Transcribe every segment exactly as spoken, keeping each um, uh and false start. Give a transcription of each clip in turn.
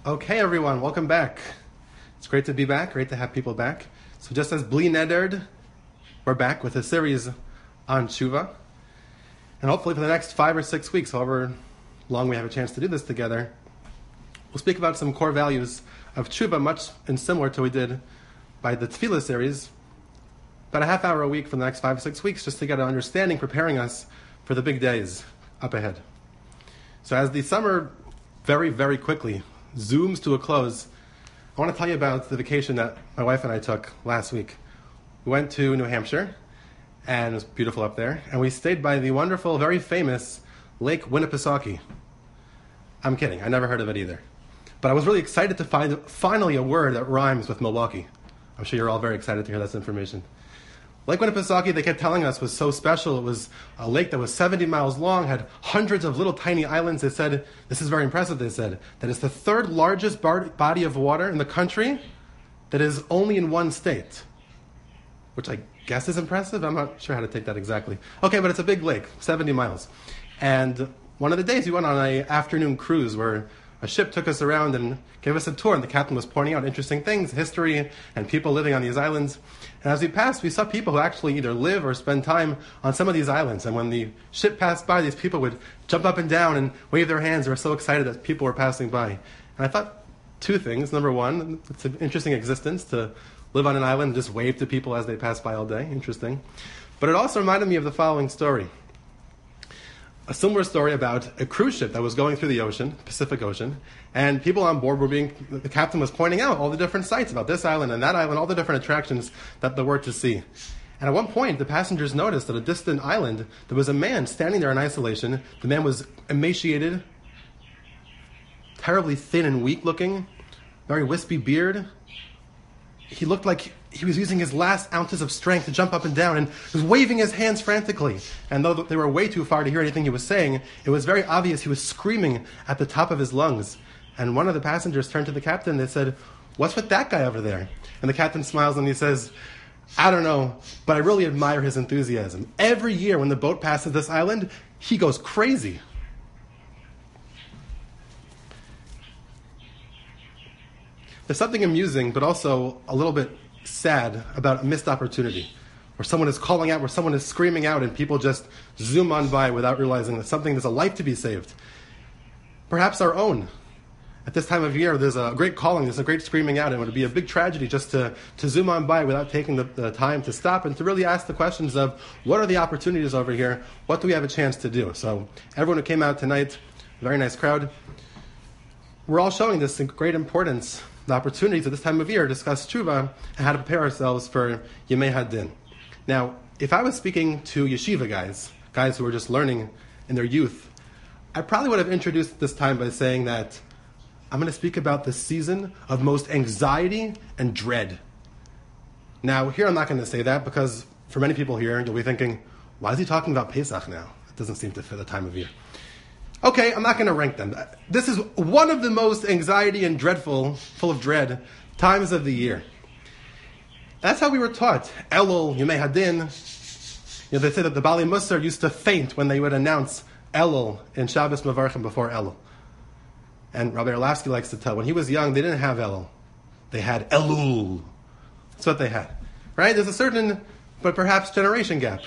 Okay, everyone, welcome back. It's great to be back, great to have people back. So just as Bli Nedered, we're back with a series on Tshuva. And hopefully for the next five or six weeks, however long we have a chance to do this together, we'll speak about some core values of Tshuva, much and similar to what we did by the Tefillah series, about a half hour a week for the next five or six weeks, just to get an understanding, preparing us for the big days up ahead. So as the summer very, very quickly zooms to a close, I want to tell you about the vacation that my wife and I took last week. We went to New Hampshire, and it was beautiful up there, and we stayed by the wonderful, very famous Lake Winnipesaukee. I'm kidding, I never heard of it either. But I was really excited to find finally a word that rhymes with Milwaukee. I'm sure you're all very excited to hear this information. Lake Winnipesaukee, they kept telling us, was so special. It was a lake that was seventy miles long, had hundreds of little tiny islands. They said, this is very impressive, they said, that it's the third largest bar- body of water in the country that is only in one state. Which I guess is impressive. I'm not sure how to take that exactly. Okay, but it's a big lake, seventy miles. And one of the days we went on an afternoon cruise where a ship took us around and gave us a tour, and the captain was pointing out interesting things, history, and people living on these islands. And as we passed, we saw people who actually either live or spend time on some of these islands. And when the ship passed by, these people would jump up and down and wave their hands. They were so excited that people were passing by. And I thought two things. Number one, it's an interesting existence to live on an island and just wave to people as they pass by all day. Interesting. But it also reminded me of the following story. A similar story about a cruise ship that was going through the ocean, Pacific Ocean, and people on board were being, the captain was pointing out all the different sites about this island and that island, all the different attractions that there were to see. And at one point, the passengers noticed at a distant island, there was a man standing there in isolation. The man was emaciated, terribly thin and weak looking, very wispy beard. He looked like he was using his last ounces of strength to jump up and down and was waving his hands frantically. And though they were way too far to hear anything he was saying, it was very obvious he was screaming at the top of his lungs. And one of the passengers turned to the captain and they said, "What's with that guy over there?" And the captain smiles and he says, "I don't know, but I really admire his enthusiasm. Every year when the boat passes this island, he goes crazy." There's something amusing, but also a little bit sad about a missed opportunity, where someone is calling out, where someone is screaming out, and people just zoom on by without realizing that something, there's a life to be saved. Perhaps our own. At this time of year, there's a great calling, there's a great screaming out, and it would be a big tragedy just to, to zoom on by without taking the, the time to stop and to really ask the questions of, what are the opportunities over here? What do we have a chance to do? So everyone who came out tonight, very nice crowd, we're all showing this great importance, the opportunities at this time of year to discuss tshuva and how to prepare ourselves for Yemei Hadin. Now, if I was speaking to yeshiva guys, guys who were just learning in their youth, I probably would have introduced this time by saying that I'm going to speak about the season of most anxiety and dread. Now, here I'm not going to say that because for many people here, you'll be thinking, why is he talking about Pesach now? It doesn't seem to fit the time of year. Okay, I'm not going to rank them. This is one of the most anxiety and dreadful, full of dread, times of the year. That's how we were taught. Elul, Yemei Hadin. You know, they say that the Bali Musar used to faint when they would announce Elul in Shabbos Mavarchim before Elul. And Rabbi Erlavsky likes to tell, when he was young, they didn't have Elul. They had Elul. That's what they had. Right? There's a certain, but perhaps generation gap.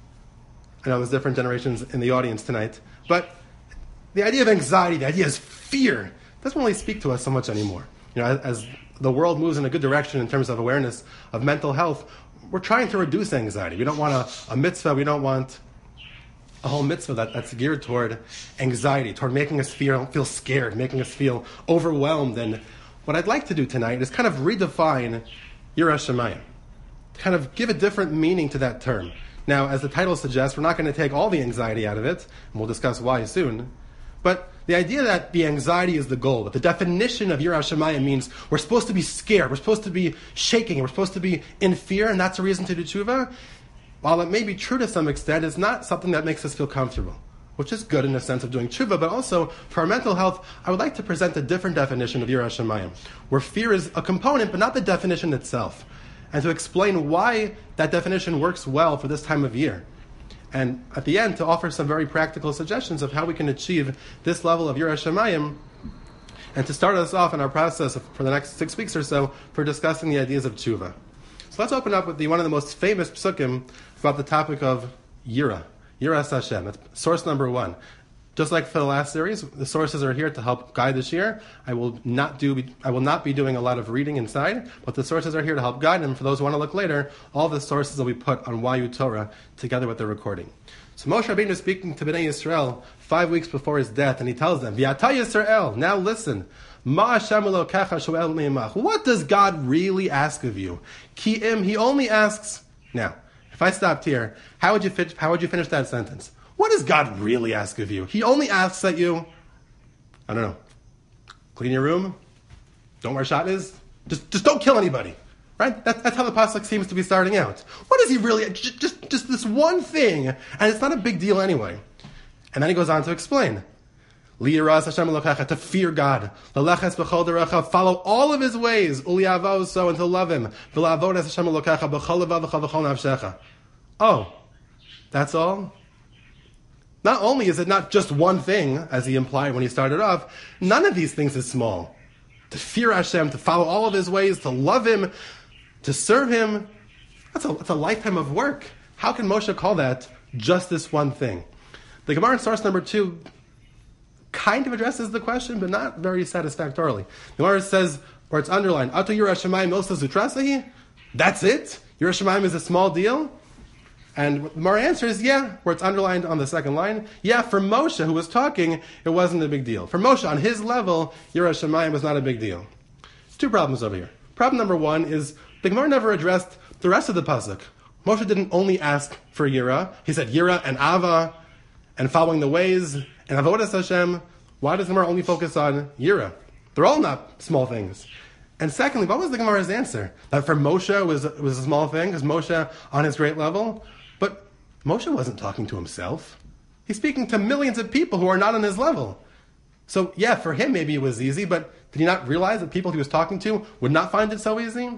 I know there's different generations in the audience tonight, but the idea of anxiety, the idea of fear, doesn't really speak to us so much anymore. You know, as, as the world moves in a good direction in terms of awareness of mental health, we're trying to reduce anxiety. We don't want a, a mitzvah, we don't want a whole mitzvah that, that's geared toward anxiety, toward making us feel, feel scared, making us feel overwhelmed. And what I'd like to do tonight is kind of redefine Yirah Shamayim, kind of give a different meaning to that term. Now, as the title suggests, we're not going to take all the anxiety out of it, and we'll discuss why soon. But the idea that the anxiety is the goal, that the definition of Yirah Shamayim means we're supposed to be scared, we're supposed to be shaking, we're supposed to be in fear, and that's a reason to do tshuva, while it may be true to some extent, it's not something that makes us feel comfortable, which is good in the sense of doing tshuva, but also for our mental health, I would like to present a different definition of Yirah Shamayim, where fear is a component, but not the definition itself, and to explain why that definition works well for this time of year. And at the end, to offer some very practical suggestions of how we can achieve this level of Yirah Shamayim and to start us off in our process for the next six weeks or so for discussing the ideas of tshuva. So let's open up with the one of the most famous psukim about the topic of Yira. Yiras Hashem. That's source number one. Just like for the last series, the sources are here to help guide this year. I will not do. I will not be doing a lot of reading inside, but the sources are here to help guide. And for those who want to look later, all the sources will be put on Y U Torah together with the recording. So Moshe Rabbeinu is speaking to Bnei Yisrael five weeks before his death, and he tells them, "V'ata Yisrael, now listen. Ma Hashem Elokecha shoel me'imach. What does God really ask of you? Ki im. He only asks. Now, if I stopped here, how would you fit, how would you finish that sentence? What does God really ask of you? He only asks that you, I don't know, clean your room, don't wear shatnez, just just don't kill anybody, right? That, that's how the pasuk seems to be starting out. What does he really, just, just just this one thing, and it's not a big deal anyway. And then he goes on to explain, Liyiras Hashem Elokecha, to fear God, Leleches b'chol derecha, follow all of His ways, Uliyavos, so and to love Him, V'la'avod es Hashem Elokecha b'chol levav v'chol v'chol nafshecha. Oh, that's all? Not only is it not just one thing, as he implied when he started off, none of these things is small. To fear Hashem, to follow all of His ways, to love Him, to serve Him, that's a, that's a lifetime of work. How can Moshe call that just this one thing? The Gemara in source number two kind of addresses the question, but not very satisfactorily. The Gemara says, where it's underlined, Ato Yirah Shamayim Milsa Zutrasahi? That's it? Yirah Shamayim is a small deal? And the Gemara answer is, yeah, where it's underlined on the second line. Yeah, for Moshe, who was talking, it wasn't a big deal. For Moshe, on his level, Yirah Shamayim was not a big deal. Two problems over here. Problem number one is, the Gemara never addressed the rest of the pasuk. Moshe didn't only ask for Yirah. He said Yirah and Ava, and following the ways, and Avodas Hashem. Why does the Gemara only focus on Yirah? They're all not small things. And secondly, what was the Gemara's answer? That for Moshe was, was a small thing, because Moshe on his great level? But Moshe wasn't talking to himself. He's speaking to millions of people who are not on his level. So yeah, for him maybe it was easy, but did he not realize that people he was talking to would not find it so easy?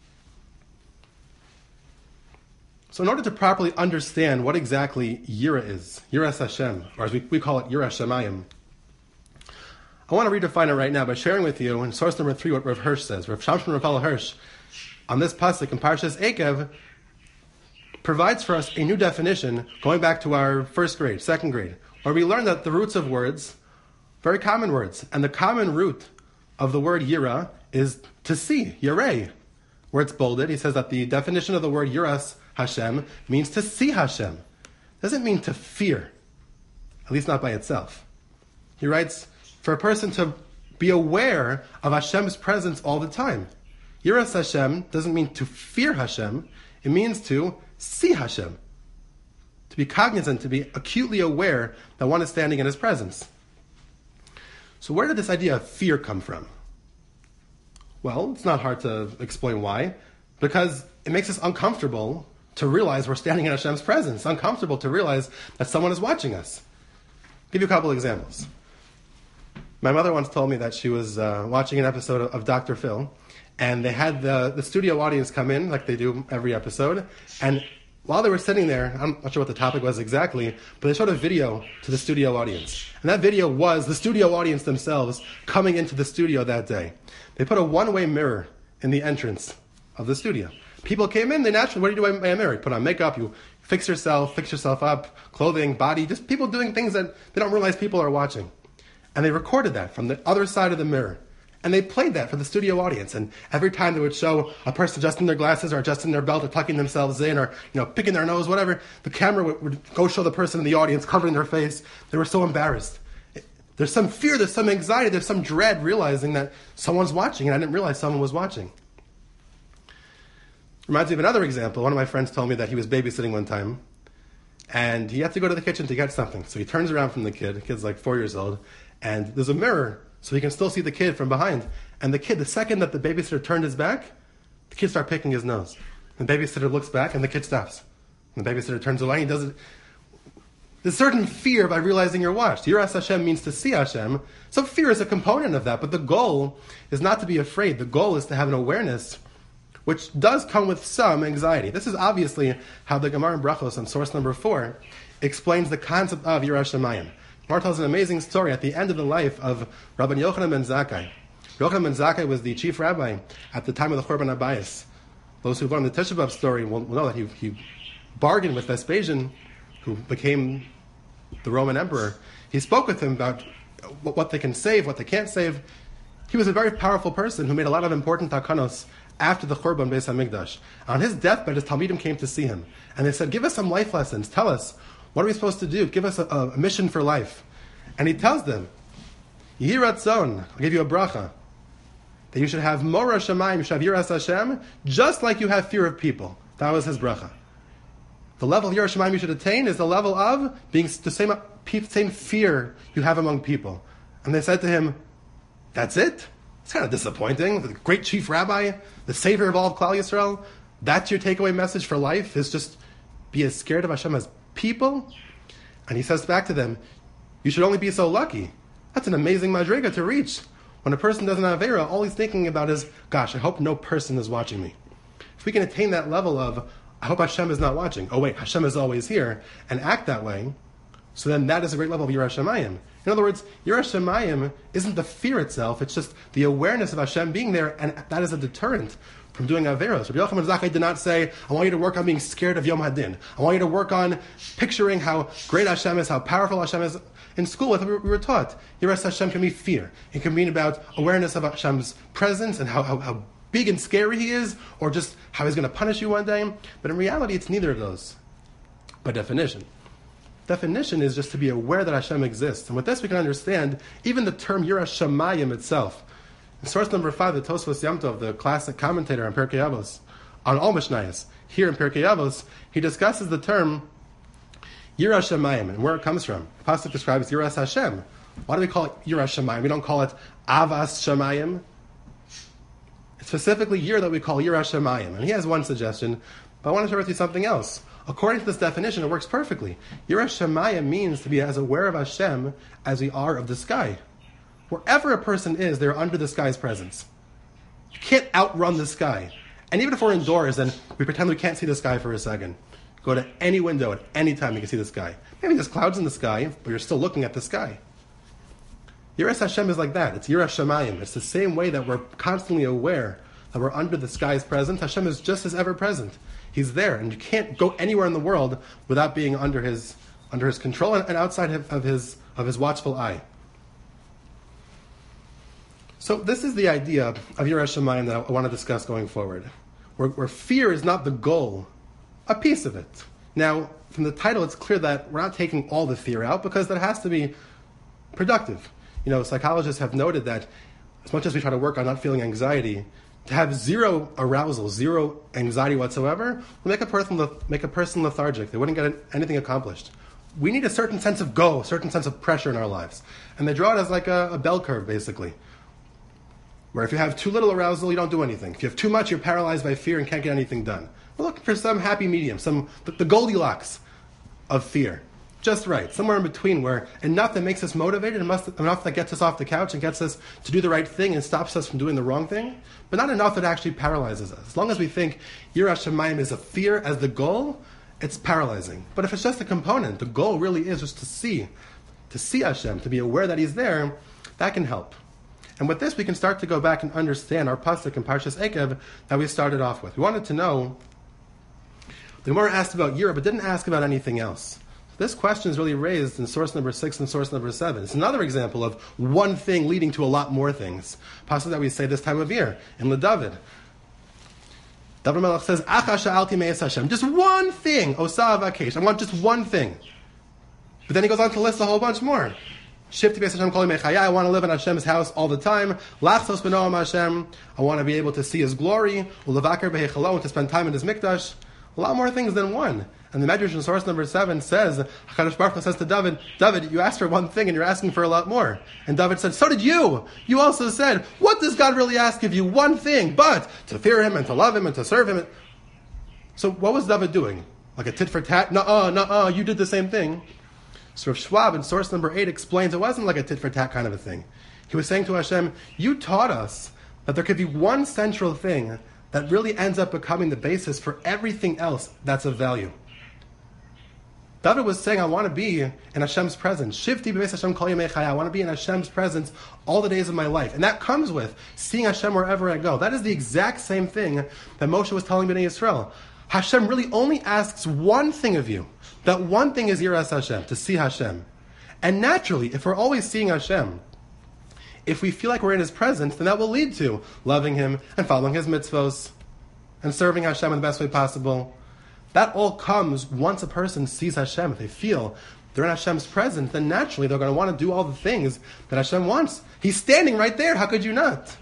So in order to properly understand what exactly Yira is, Yiras Hashem, or as we, we call it, Yirah Shamayim, I want to redefine it right now by sharing with you in source number three what Rav Hirsch says. Rav Shamshon Raphael Hirsch, on this pasuk in Parshas Ekev, provides for us a new definition going back to our first grade, second grade, where we learn that the roots of words, very common words, and the common root of the word Yira is to see, Yireh. Where it's bolded, he says that the definition of the word Yiras Hashem means to see Hashem. It doesn't mean to fear, at least not by itself. He writes, for a person to be aware of Hashem's presence all the time. Yiras Hashem doesn't mean to fear Hashem, it means to see Hashem. To be cognizant, to be acutely aware that one is standing in His presence. So where did this idea of fear come from? Well, it's not hard to explain why. Because it makes us uncomfortable to realize we're standing in Hashem's presence. It's uncomfortable to realize that someone is watching us. I'll give you a couple examples. My mother once told me that she was uh, watching an episode of, of Doctor Phil, and they had the, the studio audience come in, like they do every episode, and while they were sitting there, I'm not sure what the topic was exactly, but they showed a video to the studio audience. And that video was the studio audience themselves coming into the studio that day. They put a one-way mirror in the entrance of the studio. People came in, they naturally, what do you do by a mirror? You put on makeup, you fix yourself, fix yourself up, clothing, body, just people doing things that they don't realize people are watching. And they recorded that from the other side of the mirror. And they played that for the studio audience. And every time they would show a person adjusting their glasses or adjusting their belt or tucking themselves in or, you know, picking their nose, whatever, the camera would, would go show the person in the audience covering their face. They were so embarrassed. There's some fear, there's some anxiety, there's some dread realizing that someone's watching, and I didn't realize someone was watching. Reminds me of another example. One of my friends told me that he was babysitting one time, and he had to go to the kitchen to get something. So he turns around from the kid, the kid's like four years old, and there's a mirror, so he can still see the kid from behind. And the kid, the second that the babysitter turned his back, the kid started picking his nose. The babysitter looks back, and the kid stops. And the babysitter turns away, and he does it. There's certain fear by realizing you're watched. Yiras Hashem means to see Hashem. So fear is a component of that, but the goal is not to be afraid. The goal is to have an awareness which does come with some anxiety. This is obviously how the Gemara in Brachos on source number four explains the concept of Yiras Shamayim. Mar tells an amazing story at the end of the life of Rabbi Yochanan ben Zakkai. Yochanan ben Zakkai was the chief rabbi at the time of the Churban Abayis. Those who've learned the Tisha B'Av story will, will know that he, he bargained with Vespasian, who became the Roman emperor. He spoke with him about what, what they can save, what they can't save. He was a very powerful person who made a lot of important takanos after the Churban Beis HaMikdash. On his deathbed, his Talmidim came to see him. And they said, give us some life lessons. Tell us, what are we supposed to do? Give us a, a mission for life. And he tells them, Yehi Ratzon, I'll give you a bracha, that you should have Mora Shamayim, you should have Yiras Hashem, just like you have fear of people. That was his bracha. The level of Yiras Shamayim you should attain is the level of being the same, same fear you have among people. And they said to him, that's it? It's kind of disappointing. The great chief rabbi, the savior of all of Klal Yisrael, that's your takeaway message for life, is just be as scared of Hashem as people? And he says back to them, you should only be so lucky. That's an amazing madriga to reach. When a person does an Avera, all he's thinking about is, gosh, I hope no person is watching me. If we can attain that level of, I hope Hashem is not watching. Oh wait, Hashem is always here, and act that way, so then that is a great level of Yiras Shamayim. In other words, Yiras Shamayim isn't the fear itself, it's just the awareness of Hashem being there, and that is a deterrent from doing Averos. Rabbi Yochanan ben Zakkai did not say, I want you to work on being scared of Yom Hadin. I want you to work on picturing how great Hashem is, how powerful Hashem is. In school, I think we were taught, Yiras Hashem can be fear. It can mean about awareness of Hashem's presence and how, how, how big and scary He is, or just how He's going to punish you one day. But in reality, it's neither of those, by definition. Definition is just to be aware that Hashem exists. And with this, we can understand even the term Yiras Shamayim itself. In source number five, the Tosfos Yom Tov, the classic commentator on Pirkei Avos, on all Mishnayos, here in Pirkei Avos, he discusses the term Yiras Shamayim and where it comes from. The pasuk describes Yiras Hashem. Why do we call it Yiras Shamayim? We don't call it Avas Shamayim. It's specifically Yir that we call Yiras Shamayim. And he has one suggestion, but I want to share with you something else. According to this definition, it works perfectly. Yiras Shamayim means to be as aware of Hashem as we are of the sky. Wherever a person is, they're under the sky's presence. You can't outrun the sky. And even if we're indoors and we pretend we can't see the sky for a second, go to any window at any time you can see the sky. Maybe there's clouds in the sky, but you're still looking at the sky. Yiras Hashem is like that. It's Yiras Shamayim. It's the same way that we're constantly aware that we're under the sky's presence. Hashem is just as ever present. He's there, and you can't go anywhere in the world without being under His under His control and outside of His of His watchful eye. So this is the idea of Yiras Shamayim that I want to discuss going forward, where, where fear is not the goal, a piece of it. Now, from the title, it's clear that we're not taking all the fear out, because that has to be productive. You know, psychologists have noted that as much as we try to work on not feeling anxiety, to have zero arousal, zero anxiety whatsoever, will make a person make a person lethargic. They wouldn't get anything accomplished. We need a certain sense of go, a certain sense of pressure in our lives. And they draw it as like a, a bell curve, basically, where if you have too little arousal, you don't do anything. If you have too much, you're paralyzed by fear and can't get anything done. We're looking for some happy medium, some the, the Goldilocks of fear. Just right, somewhere in between, where enough that makes us motivated, enough that gets us off the couch and gets us to do the right thing and stops us from doing the wrong thing, but not enough that actually paralyzes us. As long as we think Yiras Shamayim is a fear as the goal, it's paralyzing. But if it's just a component, the goal really is just to see, to see Hashem, to be aware that He's there, that can help. And with this, we can start to go back and understand our pasuk in Parshas Ekev that we started off with. We wanted to know, the Gemara asked about Yira, but didn't ask about anything else. This question is really raised in source number six and source number seven. It's another example of one thing leading to a lot more things. Pasuk that we say this time of year in LeDavid. David Melech says, Acha sha'alti me'es Hashem. Just one thing. Osa avakesh. I want just one thing. But then he goes on to list a whole bunch more. Shifti be'es Hashem kol yimei chayai. I want to live in Hashem's house all the time. Lachzos b'noam Hashem. I want to be able to see His glory. Ulevaker b'heichalo, and to spend time in His mikdash. A lot more things than one. And the Medrash in source number seven says, HaKadosh Baruch Hu says to David, David, you asked for one thing and you're asking for a lot more. And David said, so did you. You also said, what does God really ask of you? One thing, but to fear Him and to love Him and to serve Him. So what was David doing? Like a tit for tat? Nuh-uh, nuh-uh, you did the same thing. So Rav Schwab in source number eight explains it wasn't like a tit for tat kind of a thing. He was saying to Hashem, you taught us that there could be one central thing that really ends up becoming the basis for everything else that's of value. David was saying, I want to be in Hashem's presence. Shivti b'beis Hashem kol yemei chayai. I want to be in Hashem's presence all the days of my life. And that comes with seeing Hashem wherever I go. That is the exact same thing that Moshe was telling Bnei Yisrael. Hashem really only asks one thing of you. That one thing is Yiras Hashem, to see Hashem. And naturally, if we're always seeing Hashem, if we feel like we're in His presence, then that will lead to loving Him and following His mitzvos and serving Hashem in the best way possible. That all comes once a person sees Hashem. If they feel they're in Hashem's presence, then naturally they're going to want to do all the things that Hashem wants. He's standing right there. How could you not?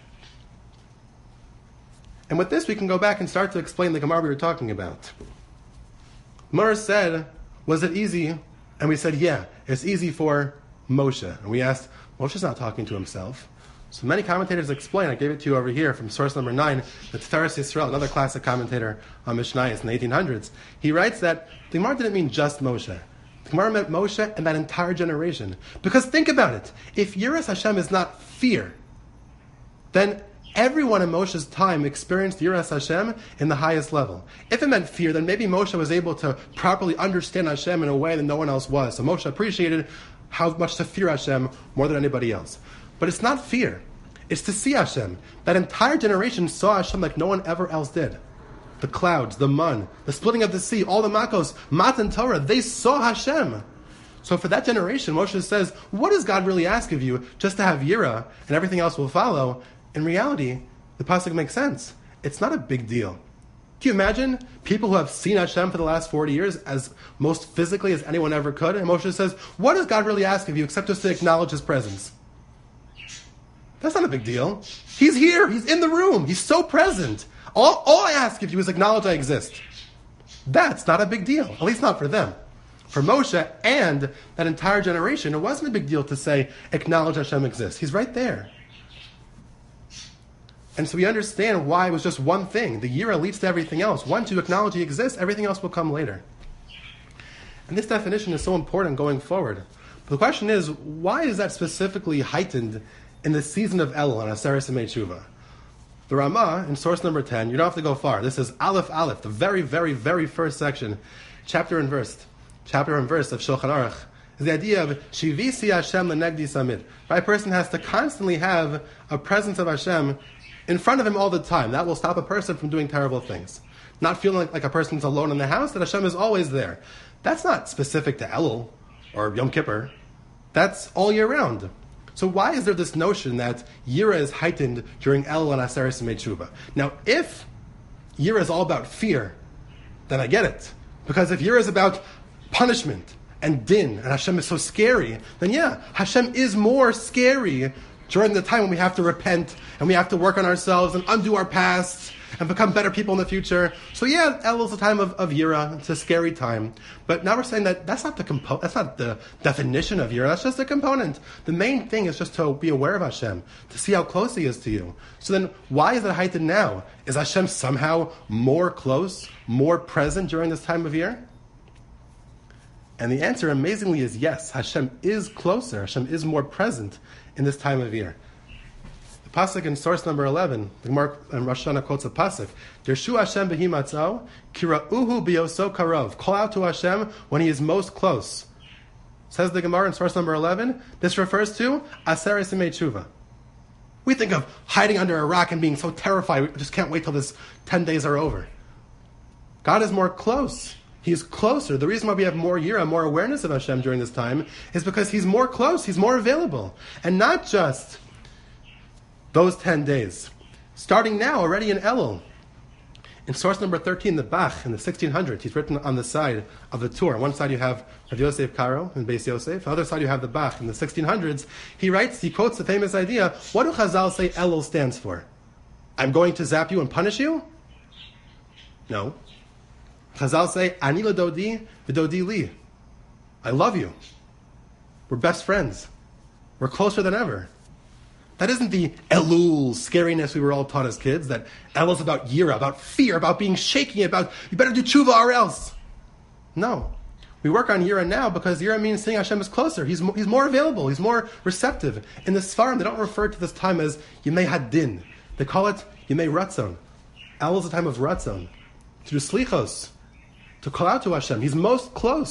And with this, we can go back and start to explain the Gemara we were talking about. Gemara said, was it easy? And we said, yeah, it's easy for Moshe. And we asked, Moshe's not talking to himself. So many commentators explain, I gave it to you over here from source number nine, the Tiferes Yisrael, another classic commentator on Mishnayos in the eighteen hundreds. He writes that the Gemara didn't mean just Moshe. The Gemara meant Moshe and that entire generation. Because think about it. If Yiras Hashem is not fear, then everyone in Moshe's time experienced Yiras Hashem in the highest level. If it meant fear, then maybe Moshe was able to properly understand Hashem in a way that no one else was. So Moshe appreciated how much to fear Hashem more than anybody else. But it's not fear. It's to see Hashem. That entire generation saw Hashem like no one ever else did. The clouds, the mun, the splitting of the sea, all the makos, Matan Torah, they saw Hashem. So for that generation, Moshe says, what does God really ask of you just to have Yira and everything else will follow? In reality, the pasuk makes sense. It's not a big deal. Can you imagine people who have seen Hashem for the last forty years as most physically as anyone ever could? And Moshe says, what does God really ask of you except just to acknowledge His presence? That's not a big deal. He's here. He's in the room. He's so present. All, all I ask of you is acknowledge I exist. That's not a big deal. At least not for them. For Moshe and that entire generation, it wasn't a big deal to say, acknowledge Hashem exists. He's right there. And so we understand why it was just one thing. The Yira leads to everything else. Once you acknowledge He exists, everything else will come later. And this definition is so important going forward. But the question is, why is that specifically heightened in the season of Elul on Aseret Yemei Tshuva? The Ramah, in source number ten, you don't have to go far. This is Aleph Aleph, the very, very, very first section, chapter and verse, chapter and verse of Shulchan Aruch, is the idea of Shivisi Hashem Lenegdi Samid. Right? A person has to constantly have a presence of Hashem in front of him all the time. That will stop a person from doing terrible things. Not feeling like, like a person's alone in the house, that Hashem is always there. That's not specific to Elul or Yom Kippur. That's all year round. So why is there this notion that Yira is heightened during Elul and Aseret Yemei Tshuva? Now, if Yira is all about fear, then I get it. Because if Yira is about punishment and din, and Hashem is so scary, then yeah, Hashem is more scary during the time when we have to repent and we have to work on ourselves and undo our pasts and become better people in the future. So yeah, Elul is a time of, of Yira. It's a scary time. But now we're saying that that's not the compo- that's not the definition of Yira. That's just a component. The main thing is just to be aware of Hashem, to see how close He is to you. So then why is it heightened now? Is Hashem somehow more close, more present during this time of year? And the answer, amazingly, is yes. Hashem is closer. Hashem is more present in this time of year. The pasuk in source number eleven, the Gemara and Rosh Hashanah quotes a pasuk: "Dirshu Hashem b'hi matzau, kira'uhu biyoso karov." Call out to Hashem when He is most close. Says the Gemara in source number eleven. This refers to Aseret Yemei Tshuva. We think of hiding under a rock and being so terrified, we just can't wait till this ten days are over. God is more close. He's closer. The reason why we have more yira, more awareness of Hashem during this time, is because He's more close, He's more available. And not just those ten days. Starting now, already in Elul. In source number thirteen, the Bach, in the sixteen hundreds, he's written on the side of the Tur. On one side you have Rav Yosef Karo in Beis Yosef. On the other side you have the Bach in the sixteen hundreds. He writes, he quotes the famous idea, what do Chazal say Elul stands for? I'm going to zap you and punish you? No. Chazal say, Ani l'dodi v'dodi li. I love you. We're best friends. We're closer than ever. That isn't the Elul scariness we were all taught as kids, that Elul is about yira, about fear, about being shaky, about you better do tshuva or else. No. We work on yira now because yira means seeing Hashem is closer. He's more, he's more available. He's more receptive. In the Sfarim, they don't refer to this time as Yemei Hadin. They call it Yemei Ratzon. Elul is a time of Ratzon. To do slichos, to call out to Hashem. He's most close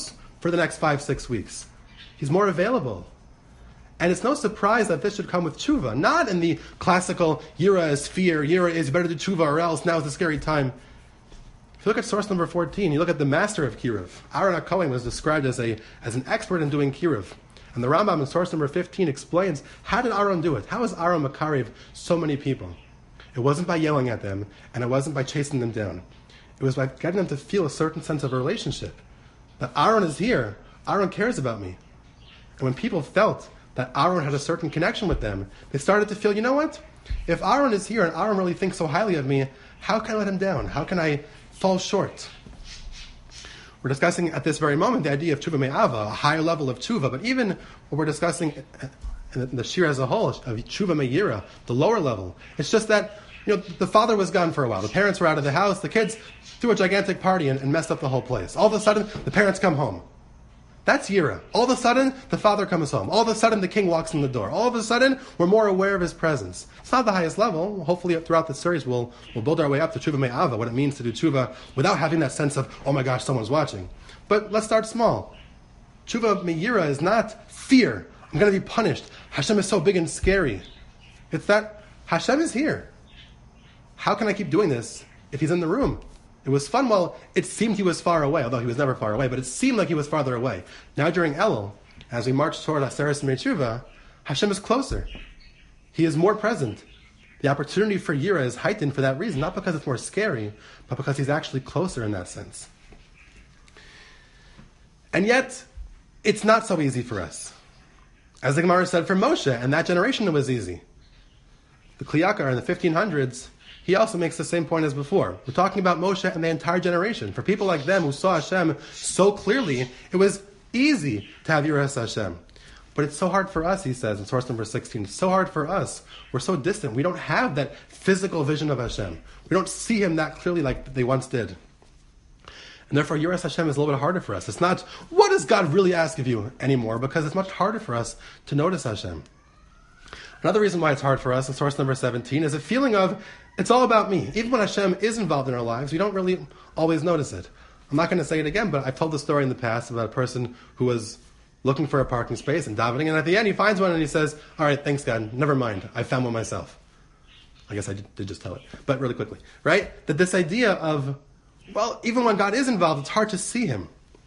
for the next five, six weeks. He's more available. And it's no surprise that this should come with tshuva, not in the classical yira is fear, yira is better to tshuva or else, now is the scary time. If you look at source number fourteen, you look at the master of kiruv. Aaron HaKohen was described as a as an expert in doing kiruv. And the Rambam in source number fifteen explains, how did Aaron do it? How is Aaron Makariv so many people? It wasn't by yelling at them, and it wasn't by chasing them down. It was by getting them to feel a certain sense of a relationship. That Aaron is here, Aaron cares about me. And when people felt that Aaron had a certain connection with them, they started to feel, you know what? If Aaron is here and Aaron really thinks so highly of me, how can I let him down? How can I fall short? We're discussing at this very moment the idea of tshuva me'ava, a higher level of tshuva, but even what we're discussing in the shir as a whole, of tshuva me'yira, the lower level, it's just that, you know, the father was gone for a while. The parents were out of the house. The kids threw a gigantic party and, and messed up the whole place. All of a sudden, the parents come home. That's yira. All of a sudden, the father comes home. All of a sudden, the king walks in the door. All of a sudden, we're more aware of his presence. It's not the highest level. Hopefully, throughout the series, we'll we'll build our way up to tshuva me'ava, what it means to do tshuva without having that sense of, oh my gosh, someone's watching. But let's start small. Tshuva me'yira is not fear. I'm going to be punished. Hashem is so big and scary. It's that Hashem is here. How can I keep doing this if he's in the room? It was fun while it seemed he was far away, although he was never far away, but it seemed like he was farther away. Now during Elul, as we march toward Aseret Tshuva, Hashem is closer. He is more present. The opportunity for Yira is heightened for that reason, not because it's more scary, but because he's actually closer in that sense. And yet, it's not so easy for us. As the Gemara said for Moshe, and that generation it was easy. The Kli Yakar in the fifteen hundreds, he also makes the same point as before. We're talking about Moshe and the entire generation. For people like them who saw Hashem so clearly, it was easy to have Yiras Hashem. But it's so hard for us, he says in source number sixteen. It's so hard for us. We're so distant. We don't have that physical vision of Hashem. We don't see him that clearly like they once did. And therefore, Yiras Hashem is a little bit harder for us. It's not, what does God really ask of you anymore? Because it's much harder for us to notice Hashem. Another reason why it's hard for us in source number seventeen is a feeling of, it's all about me. Even when Hashem is involved in our lives, we don't really always notice it. I'm not going to say it again, but I've told the story in the past about a person who was looking for a parking space and davening, and at the end he finds one and he says, all right, thanks God, never mind, I found one myself. I guess I did, did just tell it, but really quickly, right? That this idea of, well, even when God is involved, it's hard to see him.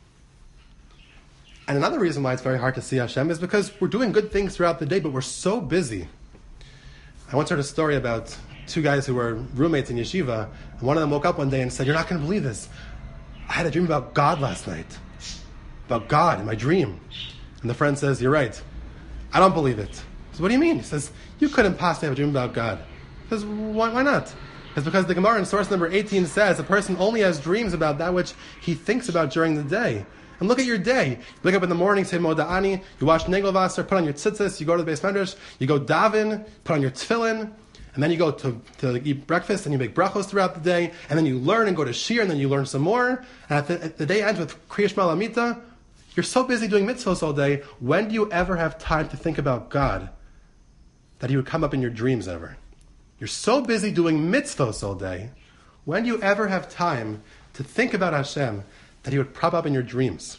And another reason why it's very hard to see Hashem is because we're doing good things throughout the day, but we're so busy. I once heard a story about two guys who were roommates in yeshiva, and one of them woke up one day and said, you're not going to believe this. I had a dream about God last night. About God in my dream. And the friend says, you're right. I don't believe it. He says, what do you mean? He says, you couldn't possibly have a dream about God. He says, why, why not? It's because the Gemara in source number eighteen says a person only has dreams about that which he thinks about during the day. And look at your day. You wake up in the morning, say Moda'ani, you wash Negelvasser, put on your tzitzis, you go to the Beis Medrash, you go daven, put on your tefillin, and then you go to, to eat breakfast and you make brachos throughout the day, and then you learn and go to shir, and then you learn some more. And at the, at the day ends with Kriya Shema Lamita. You're so busy doing mitzvahs all day, when do you ever have time to think about God that he would come up in your dreams ever? You're so busy doing mitzvahs all day, when do you ever have time to think about Hashem that he would prop up in your dreams?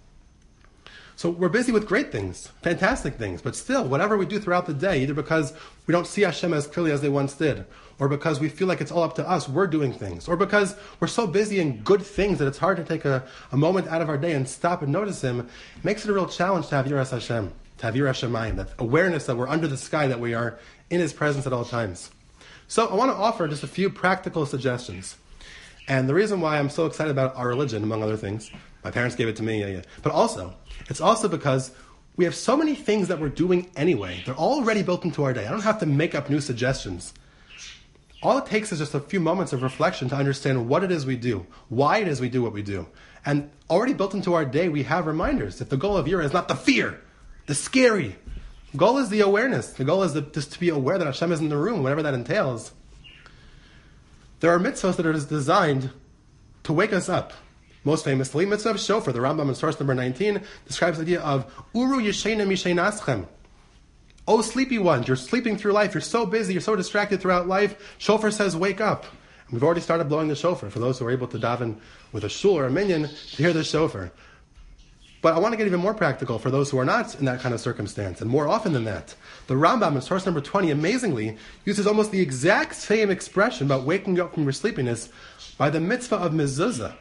So we're busy with great things, fantastic things, but still, whatever we do throughout the day, either because we don't see Hashem as clearly as they once did, or because we feel like it's all up to us, we're doing things, or because we're so busy in good things that it's hard to take a, a moment out of our day and stop and notice him, it makes it a real challenge to have Yiras Hashem, to have Yiras Shamayim, that awareness that we're under the sky, that we are in his presence at all times. So I want to offer just a few practical suggestions. And the reason why I'm so excited about our religion, among other things, my parents gave it to me, yeah, yeah. But also, it's also because we have so many things that we're doing anyway. They're already built into our day. I don't have to make up new suggestions. All it takes is just a few moments of reflection to understand what it is we do, why it is we do what we do. And already built into our day, we have reminders that the goal of Yira is not the fear, the scary. The goal is the awareness. The goal is the, just to be aware that Hashem is in the room, whatever that entails. There are mitzvahs that are designed to wake us up. Most famously, mitzvah of shofar. The Rambam in source number nineteen describes the idea of Uru yeshena misheinaschem. Oh, sleepy ones, you're sleeping through life. You're so busy. You're so distracted throughout life. Shofar says, wake up. And we've already started blowing the shofar for those who are able to daven with a shul or a minyan to hear the shofar. But I want to get even more practical for those who are not in that kind of circumstance. And more often than that, the Rambam in source number twenty, amazingly, uses almost the exact same expression about waking up from your sleepiness by the mitzvah of mezuzah.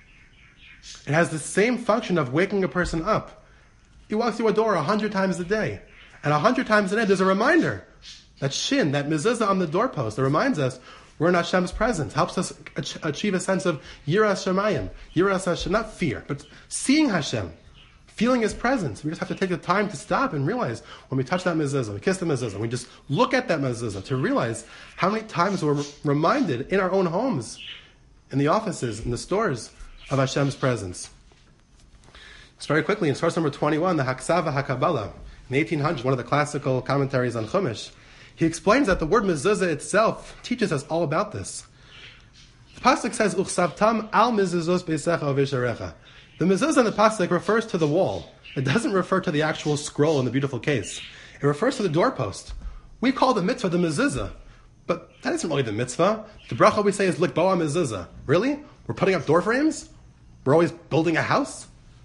It has the same function of waking a person up. You walk through a door a hundred times a day. And a hundred times a day, there's a reminder. That shin, that mezuzah on the doorpost, that reminds us we're in Hashem's presence, helps us ach- achieve a sense of yiras shamayim, yiras Hashem, not fear, but seeing Hashem, feeling His presence. We just have to take the time to stop and realize when we touch that mezuzah, we kiss the mezuzah, we just look at that mezuzah to realize how many times we're reminded in our own homes, in the offices, in the stores, of Hashem's presence. Just very quickly, in source number twenty-one, the Haksava HaKabbalah, in the eighteen hundreds, one of the classical commentaries on Chumash, he explains that the word mezuzah itself teaches us all about this. The pasuk says, "Uchsavtam al mezuzos beisecha u'visharecha." The mezuzah in the pasuk refers to the wall. It doesn't refer to the actual scroll in the beautiful case. It refers to the doorpost. We call the mitzvah the mezuzah, but that isn't really the mitzvah. The bracha we say is likboa mezuzah. Really? We're putting up door frames? We're always building a house?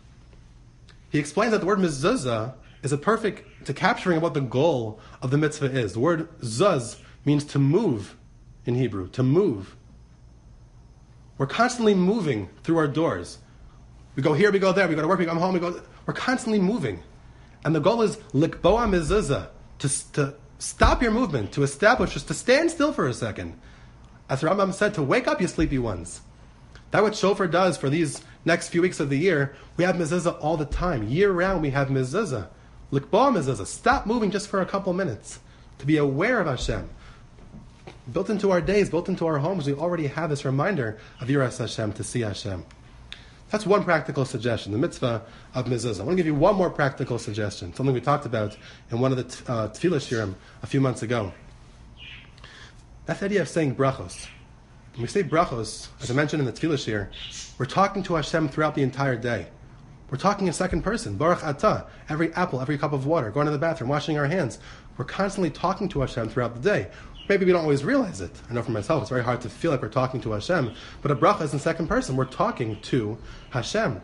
He explains that the word mezuzah is a perfect to capturing what the goal of the mitzvah is. The word zuz means to move in Hebrew, to move. We're constantly moving through our doors. We go here, we go there, we go to work, we come home, we go... We're constantly moving. And the goal is likboa mezuzah, to, to stop your movement, to establish, just to stand still for a second. As the Rambam said, to wake up, you sleepy ones. That's what shofar does for these next few weeks of the year. We have mezuzah all the time. Year round, we have mezuzah. Likboa mezuzah. Stop moving just for a couple minutes. To be aware of Hashem. Built into our days, built into our homes, we already have this reminder of yiras Hashem, to see Hashem. That's one practical suggestion, the mitzvah of mezuzah. I want to give you one more practical suggestion, something we talked about in one of the t- uh, tefillah shirim a few months ago. That's the idea of saying brachos. When we say brachos, as I mentioned in the tefillah shir, we're talking to Hashem throughout the entire day. We're talking in second person. Baruch atah, every apple, every cup of water, going to the bathroom, washing our hands. We're constantly talking to Hashem throughout the day. Maybe we don't always realize it. I know for myself, it's very hard to feel like we're talking to Hashem. But a bracha is in second person. We're talking to Hashem.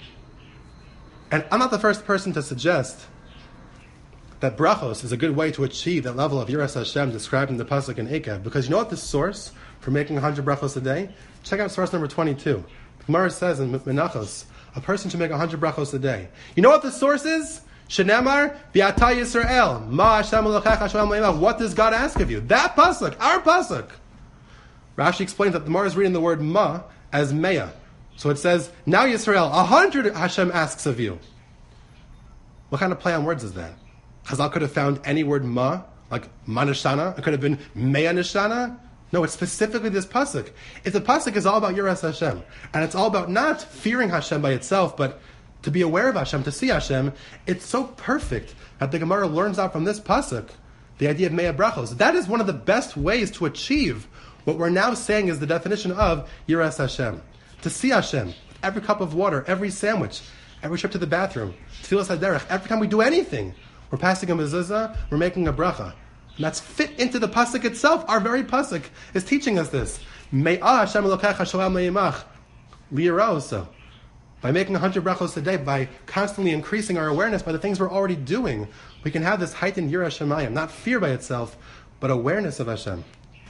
And I'm not the first person to suggest that brachos is a good way to achieve that level of yiras Hashem described in the pasuk in Ekev. Because you know what the source for making one hundred brachos a day? Check out source number twenty-two. The Gemara says in Menachos, a person should make one hundred brachos a day. You know what the source is? Shenemar v'ata Yisrael ma Hashem Elokecha shalom le'imach. What does God ask of you? That pasuk, our pasuk. Rashi explains that the Gemara is reading the word ma as mea. So it says, now Yisrael, a hundred Hashem asks of you. What kind of play on words is that? Chazal could have found any word ma, like ma nishana. It could have been mea nishana. No, it's specifically this pasuk. If the pasuk is all about yiras Hashem, and it's all about not fearing Hashem by itself, but to be aware of Hashem, to see Hashem, it's so perfect that the Gemara learns out from this pasuk the idea of mea brachos. That is one of the best ways to achieve what we're now saying is the definition of yiras Hashem. To see Hashem, every cup of water, every sandwich, every trip to the bathroom, tefillas haderech, every time we do anything, we're passing a mezuzah, we're making a bracha. And that's fit into the pasuk itself. Our very pasuk is teaching us this. Me'ah Hashem Elokecha shalom le'imach liyiraoso. By making one hundred brachos a day, by constantly increasing our awareness by the things we're already doing, we can have this heightened yiras shamayim, not fear by itself, but awareness of Hashem.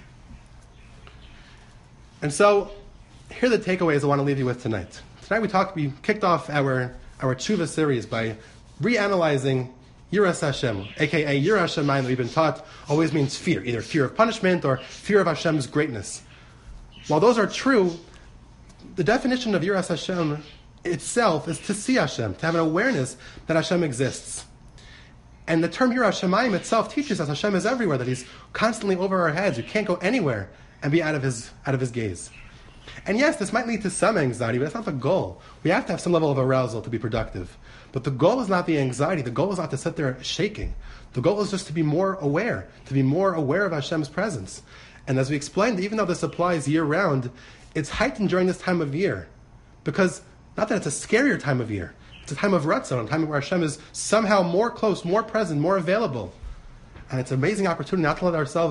And so, here are the takeaways I want to leave you with tonight. Tonight we talked, we kicked off our, our tshuva series by reanalyzing yiras Hashem, aka yiras shamayim that we've been taught always means fear, either fear of punishment or fear of Hashem's greatness. While those are true, the definition of yiras Hashem itself is to see Hashem, to have an awareness that Hashem exists. And the term yiras shamayim itself teaches us Hashem is everywhere, that He's constantly over our heads. You can't go anywhere and be out of His out of His gaze. And yes, this might lead to some anxiety, but that's not the goal. We have to have some level of arousal to be productive. But the goal is not the anxiety. The goal is not to sit there shaking. The goal is just to be more aware, to be more aware of Hashem's presence. And as we explained, even though this applies year-round, it's heightened during this time of year. Because, not that it's a scarier time of year, it's a time of ratzon, a time where Hashem is somehow more close, more present, more available. And it's an amazing opportunity not to let ourselves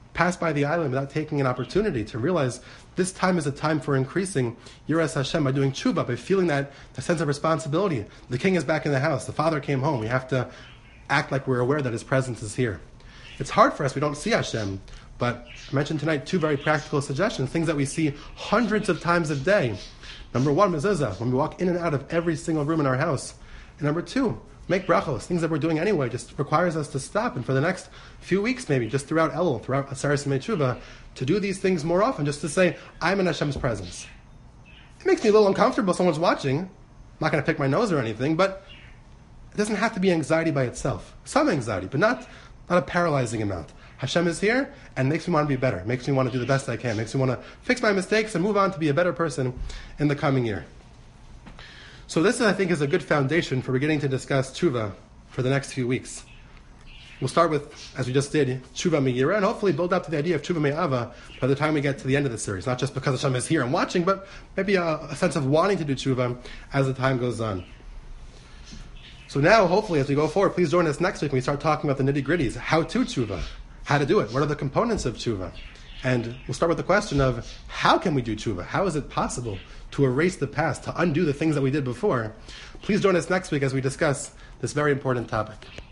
pass by the island without taking an opportunity to realize this time is a time for increasing Yiras Hashem by doing tshuva, by feeling that the sense of responsibility. The king is back in the house. The father came home. We have to act like we're aware that his presence is here. It's hard for us. We don't see Hashem. But I mentioned tonight two very practical suggestions, things that we see hundreds of times a day. Number one, mezuzah, when we walk in and out of every single room in our house. And number two, make brachos, things that we're doing anyway, just requires us to stop. And for the next few weeks, maybe, just throughout Elul, throughout Aseres Yemei Tshuva, to do these things more often, just to say, I'm in Hashem's presence. It makes me a little uncomfortable if someone's watching. I'm not going to pick my nose or anything, but it doesn't have to be anxiety by itself. Some anxiety, but not, not a paralyzing amount. Hashem is here and makes me want to be better, makes me want to do the best I can, makes me want to fix my mistakes and move on to be a better person in the coming year. So this, I think, is a good foundation for beginning to discuss tshuva for the next few weeks. We'll start with, as we just did, tshuva me'ira, and hopefully build up to the idea of tshuva me'ava by the time we get to the end of the series. Not just because Hashem is here and watching, but maybe a, a sense of wanting to do tshuva as the time goes on. So now, hopefully, as we go forward, please join us next week when we start talking about the nitty-gritties. How to tshuva? How to do it? What are the components of tshuva? And we'll start with the question of, how can we do tshuva? How is it possible to erase the past, to undo the things that we did before? Please join us next week as we discuss this very important topic.